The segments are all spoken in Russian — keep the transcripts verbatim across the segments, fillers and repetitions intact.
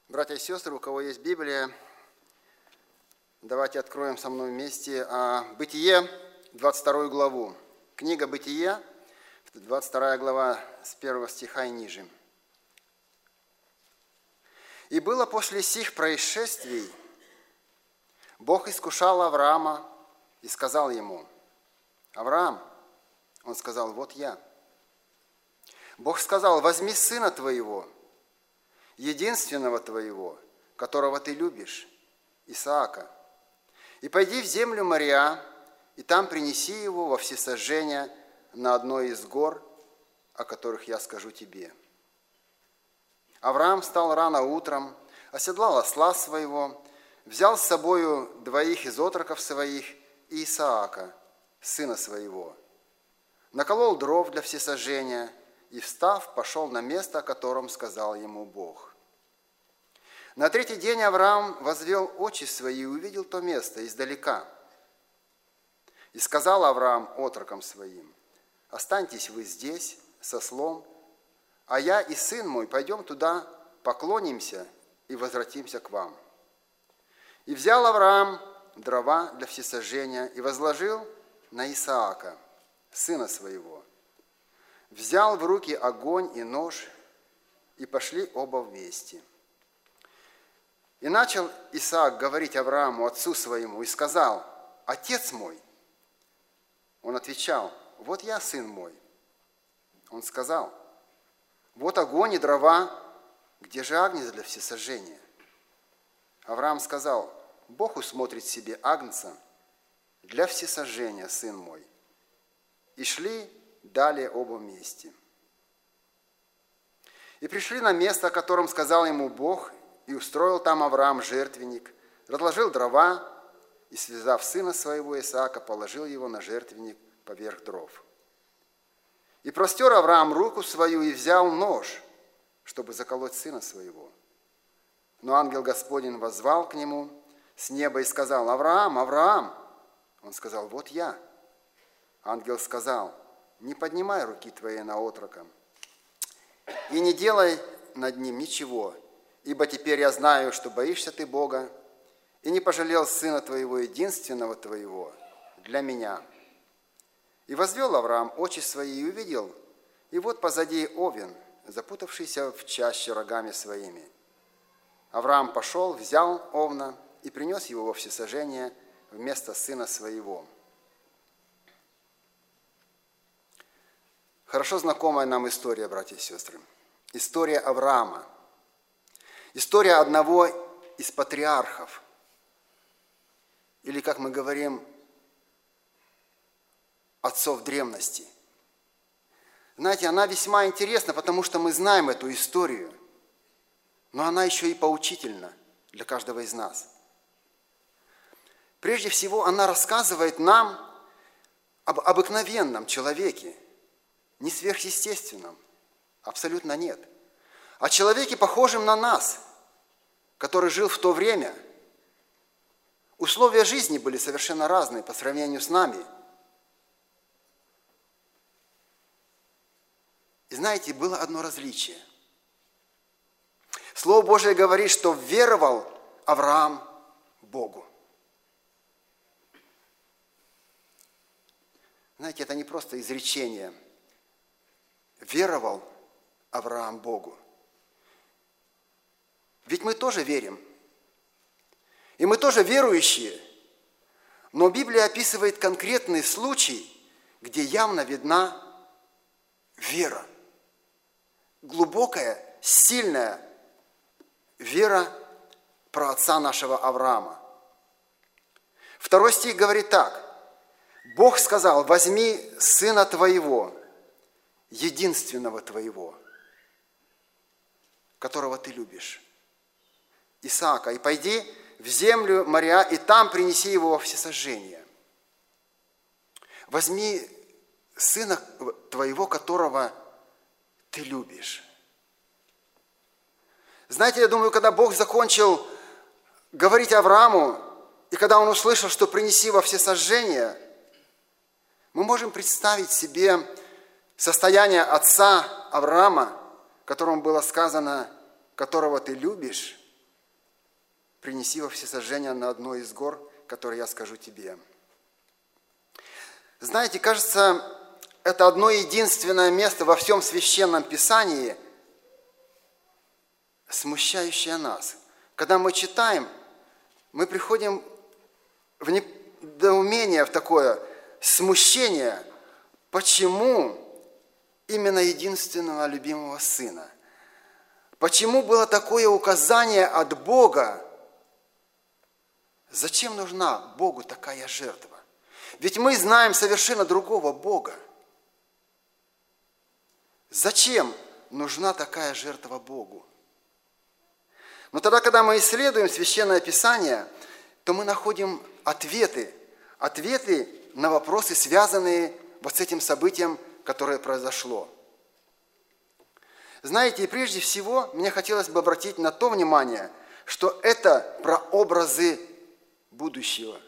Братья и сестры, у кого есть Библия, давайте откроем со мной вместе Бытие, двадцать вторую главу. Книга Бытие, двадцать вторая глава, с первого стиха и ниже. «И было после сих происшествий, Бог искушал Авраама и сказал ему: Авраам, он сказал: вот я. Бог сказал: возьми сына твоего, единственного твоего, которого ты любишь, Исаака, и пойди в землю Мориа, и там принеси его во всесожжение на одной из гор, о которых я скажу тебе. Авраам встал рано утром, оседлал осла своего, взял с собою двоих из отроков своих и Исаака, сына своего, наколол дров для всесожжения и, встав, пошел на место, о котором сказал ему Бог. На третий день Авраам возвел очи свои и увидел то место издалека. И сказал Авраам отрокам своим: останьтесь вы здесь со ослом, а я и сын мой пойдем туда, поклонимся и возвратимся к вам. И взял Авраам дрова для всесожжения и возложил на Исаака, сына своего. Взял в руки огонь и нож, и пошли оба вместе. И начал Исаак говорить Аврааму, отцу своему, и сказал: отец мой. Он отвечал: вот я, сын мой. Он сказал: вот огонь и дрова, где же агнец для всесожжения? Авраам сказал: Бог усмотрит себе агнца для всесожжения, сын мой. И шли далее оба вместе. И пришли на место, о котором сказал ему Бог, и устроил там Авраам жертвенник, разложил дрова, и, связав сына своего Исаака, положил его на жертвенник поверх дров. И простер Авраам руку свою и взял нож, чтобы заколоть сына своего. Но ангел Господень воззвал к нему с неба и сказал: Авраам, Авраам! Он сказал: вот я. Ангел сказал: не поднимай руки твоей на отрока, и не делай над ним ничего, ибо теперь я знаю, что боишься ты Бога, и не пожалел сына твоего, единственного твоего, для меня. И возвел Авраам очи свои и увидел, и вот позади овен, запутавшийся в чаще рогами своими. Авраам пошел, взял овна и принес его во всесожжение вместо сына своего. Хорошо знакомая нам история, братья и сестры. История Авраама. История одного из патриархов. Или, как мы говорим, отцов древности. Знаете, она весьма интересна, потому что мы знаем эту историю. Но она еще и поучительна для каждого из нас. Прежде всего, она рассказывает нам об обыкновенном человеке, не сверхъестественном, абсолютно нет. О человеке, похожем на нас, который жил в то время. Условия жизни были совершенно разные по сравнению с нами. И знаете, было одно различие. Слово Божие говорит, что веровал Авраам Богу. Знаете, это не просто изречение. Веровал Авраам Богу. Ведь мы тоже верим. И мы тоже верующие. Но Библия описывает конкретный случай, где явно видна вера. Глубокая, сильная вера праотца нашего Авраама. Второй стих говорит так. Бог сказал: возьми сына твоего, единственного твоего, которого ты любишь, Исаака, и пойди в землю Мориа, и там принеси его во всесожжение. Возьми сына твоего, которого ты любишь. Знаете, я думаю, когда Бог закончил говорить Аврааму, и когда он услышал, что принеси во всесожжение, мы можем представить себе состояние отца Авраама, которому было сказано: которого ты любишь, принеси во всесожжение на одной из гор, которые я скажу тебе». Знаете, кажется, это одно единственное место во всем Священном Писании, смущающее нас. Когда мы читаем, мы приходим в недоумение, в такое смущение, почему именно единственного любимого Сына? Почему было такое указание от Бога? Зачем нужна Богу такая жертва? Ведь мы знаем совершенно другого Бога. Зачем нужна такая жертва Богу? Но тогда, когда мы исследуем Священное Писание, то мы находим ответы, ответы на вопросы, связанные вот с этим событием, которое произошло. Знаете, и прежде всего, мне хотелось бы обратить на то внимание, что это прообразы будущего.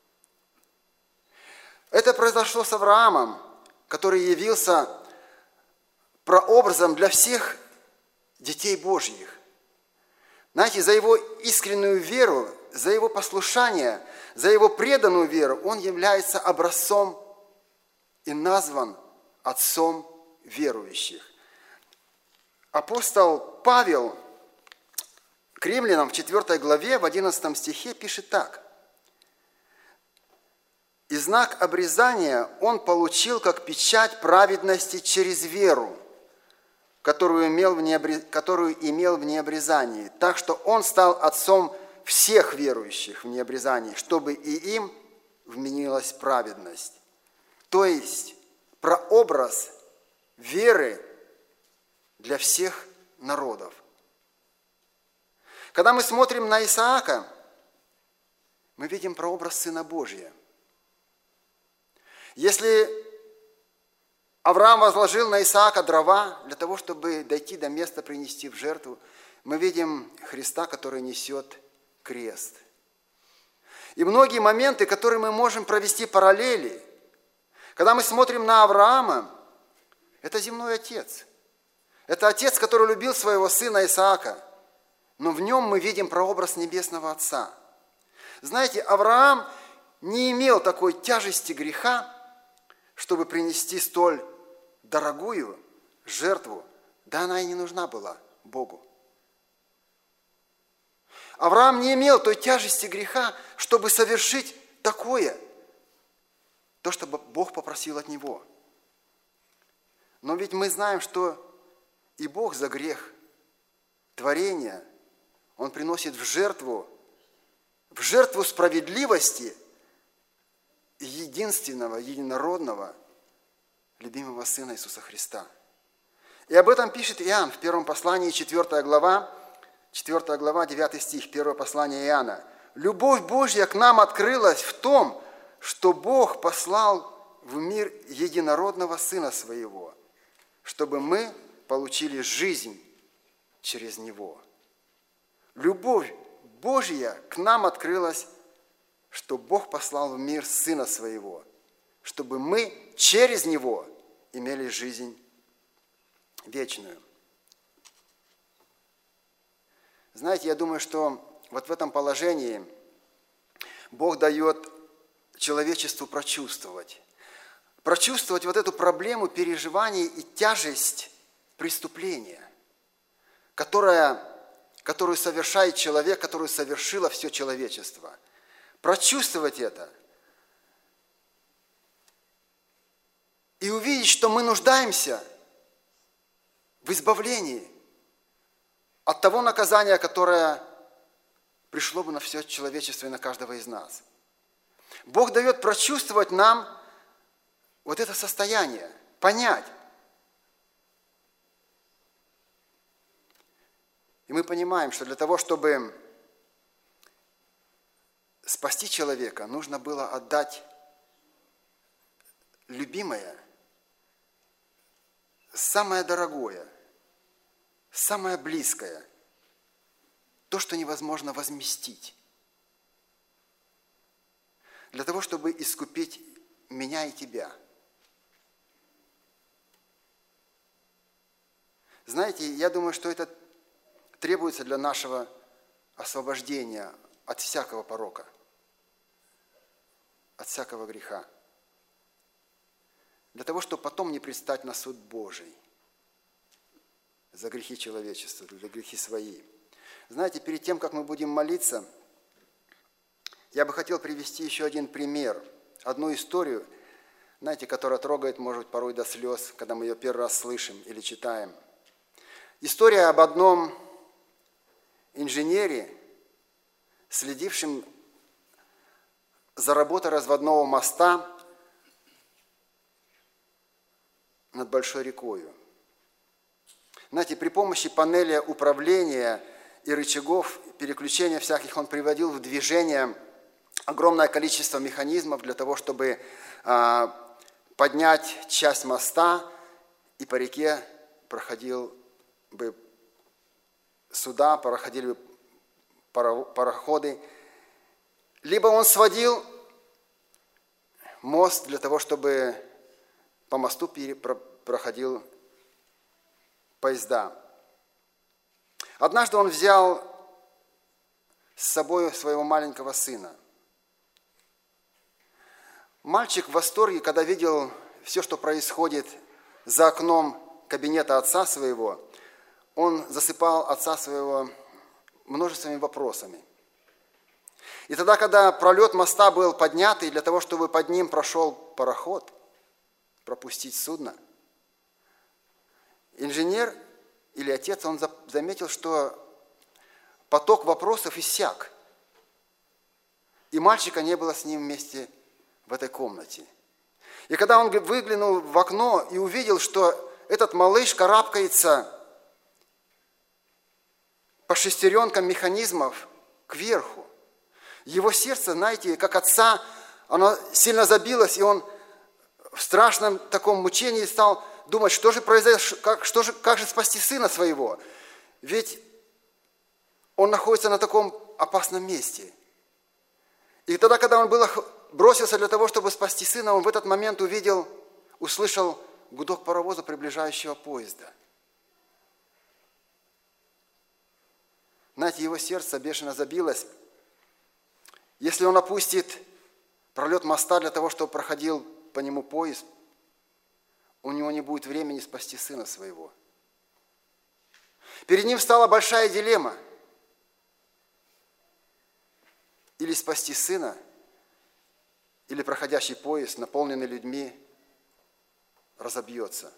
Это произошло с Авраамом, который явился прообразом для всех детей Божьих. Знаете, за его искреннюю веру, за его послушание, за его преданную веру он является образцом и назван отцом верующих. Апостол Павел к римлянам в четвёртой главе, в одиннадцатом стихе пишет так. «И знак обрезания он получил как печать праведности через веру, которую имел в необрез... которую имел в необрезании, так что он стал отцом всех верующих в необрезании, чтобы и им вменилась праведность». То есть прообраз веры для всех народов. Когда мы смотрим на Исаака, мы видим прообраз Сына Божия. Если Авраам возложил на Исаака дрова для того, чтобы дойти до места принести в жертву, мы видим Христа, который несет крест. И многие моменты, которые мы можем провести параллели, когда мы смотрим на Авраама, это земной отец. Это отец, который любил своего сына Исаака, но в нем мы видим прообраз небесного Отца. Знаете, Авраам не имел такой тяжести греха, чтобы принести столь дорогую жертву, да она и не нужна была Богу. Авраам не имел той тяжести греха, чтобы совершить такое, то, что Бог попросил от него. Но ведь мы знаем, что и Бог за грех творения, Он приносит в жертву, в жертву справедливости единственного, единородного, любимого Сына Иисуса Христа. И об этом пишет Иоанн в первом послании, четвёртая глава, четвёртая глава, девятый стих, первое послание Иоанна. «Любовь Божья к нам открылась в том, что Бог послал в мир единородного Сына Своего, чтобы мы получили жизнь через Него». Любовь Божья к нам открылась, что Бог послал в мир Сына Своего, чтобы мы через Него имели жизнь вечную. Знаете, я думаю, что вот в этом положении Бог дает человечеству прочувствовать. Прочувствовать вот эту проблему переживаний и тяжесть преступления, которая, которую совершает человек, которую совершило все человечество. Прочувствовать это и увидеть, что мы нуждаемся в избавлении от того наказания, которое пришло бы на все человечество и на каждого из нас. Бог дает прочувствовать нам вот это состояние, понять. И мы понимаем, что для того, чтобы спасти человека, нужно было отдать любимое, самое дорогое, самое близкое, то, что невозможно возместить. Для того, чтобы искупить меня и тебя. Знаете, я думаю, что это требуется для нашего освобождения от всякого порока, от всякого греха. Для того, чтобы потом не предстать на суд Божий за грехи человечества, за грехи свои. Знаете, перед тем, как мы будем молиться, я бы хотел привести еще один пример, одну историю, знаете, которая трогает, может, порой до слез, когда мы ее первый раз слышим или читаем. История об одном инженере, следившем за работой разводного моста над большой рекою. Знаете, при помощи панели управления и рычагов переключения всяких он приводил в движение огромное количество механизмов для того, чтобы а, поднять часть моста, и по реке проходил бы суда, проходили бы пароходы. Либо он сводил мост для того, чтобы по мосту проходил поезда. Однажды он взял с собой своего маленького сына. Мальчик в восторге, когда видел все, что происходит за окном кабинета отца своего, он засыпал отца своего множественными вопросами. И тогда, когда пролет моста был поднятый, для того, чтобы под ним прошел пароход, пропустить судно, инженер или отец, он заметил, что поток вопросов иссяк. И мальчика не было с ним вместе в этой комнате. И когда он выглянул в окно и увидел, что этот малыш карабкается по шестеренкам механизмов кверху, его сердце, знаете, как отца, оно сильно забилось, и он в страшном таком мучении стал думать, что же произойдет, как, что же, как же спасти сына своего. Ведь он находится на таком опасном месте. И тогда, когда он был, бросился для того, чтобы спасти сына, он в этот момент увидел, услышал гудок паровоза приближающего поезда. Знаете, его сердце бешено забилось. Если он опустит пролет моста для того, чтобы проходил по нему поезд, у него не будет времени спасти сына своего. Перед ним стала большая дилемма. Или спасти сына, или проходящий поезд, наполненный людьми, разобьется.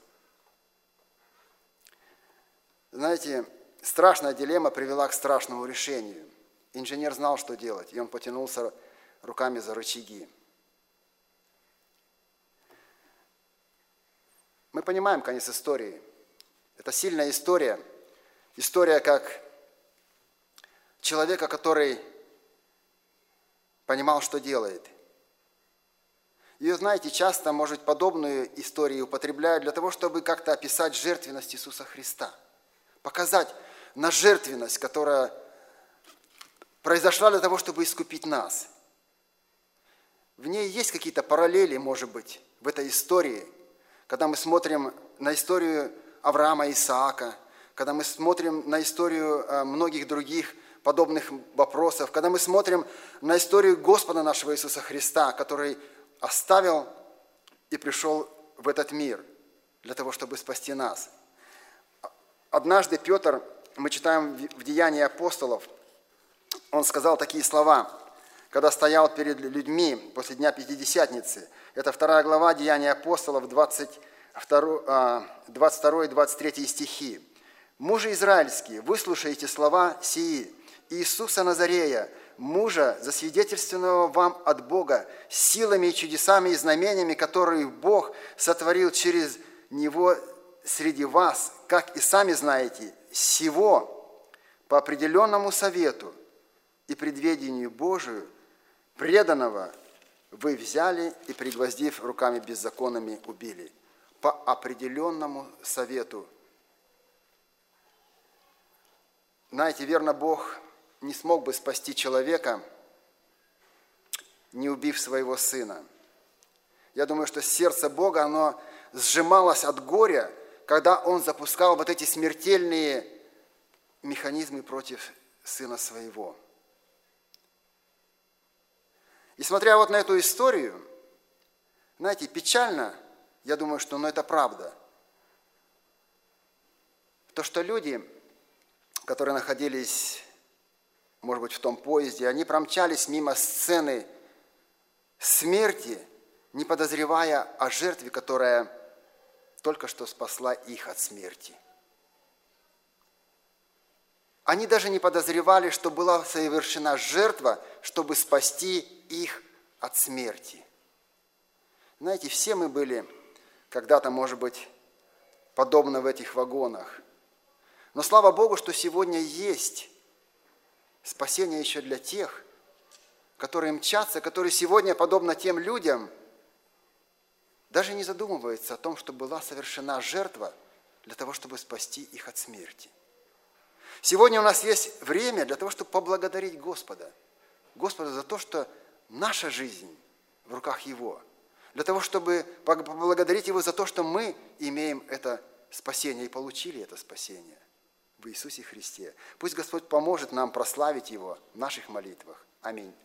Знаете, страшная дилемма привела к страшному решению. Инженер знал, что делать, и он потянулся руками за рычаги. Мы понимаем конец истории. Это сильная история. История как человека, который понимал, что делает. И, знаете, часто, может, подобную историю употребляют для того, чтобы как-то описать жертвенность Иисуса Христа. Показать на жертвенность, которая произошла для того, чтобы искупить нас. В ней есть какие-то параллели, может быть, в этой истории. Когда мы смотрим на историю Авраама и Исаака, когда мы смотрим на историю многих других подобных вопросов, когда мы смотрим на историю Господа нашего Иисуса Христа, который оставил и пришел в этот мир для того, чтобы спасти нас. Однажды Петр, мы читаем в Деянии апостолов, он сказал такие слова, когда стоял перед людьми после Дня Пятидесятницы. Это вторая глава Деяния апостолов, двадцать второй и двадцать третий стихи. «Мужи израильские, выслушайте слова сии, Иисуса Назарея, мужа, засвидетельственного вам от Бога, силами и чудесами и знамениями, которые Бог сотворил через Него среди вас, как и сами знаете, сего по определенному совету и предведению Божию, преданного вы взяли и, пригвоздив руками беззаконными, убили». По определенному совету. Знаете, верно, Бог не смог бы спасти человека, не убив своего сына. Я думаю, что сердце Бога, оно сжималось от горя, когда Он запускал вот эти смертельные механизмы против сына своего. И смотря вот на эту историю, знаете, печально, я думаю, что ну, это правда. То, что люди, которые находились, может быть, в том поезде, они промчались мимо сцены смерти, не подозревая о жертве, которая только что спасла их от смерти. Они даже не подозревали, что была совершена жертва, чтобы спасти их от смерти. Знаете, все мы были когда-то, может быть, подобно в этих вагонах. Но слава Богу, что сегодня есть спасение еще для тех, которые мчатся, которые сегодня, подобно тем людям, даже не задумываются о том, что была совершена жертва для того, чтобы спасти их от смерти. Сегодня у нас есть время для того, чтобы поблагодарить Господа. Господа за то, что наша жизнь в руках Его. Для того, чтобы поблагодарить Его за то, что мы имеем это спасение и получили это спасение в Иисусе Христе. Пусть Господь поможет нам прославить Его в наших молитвах. Аминь.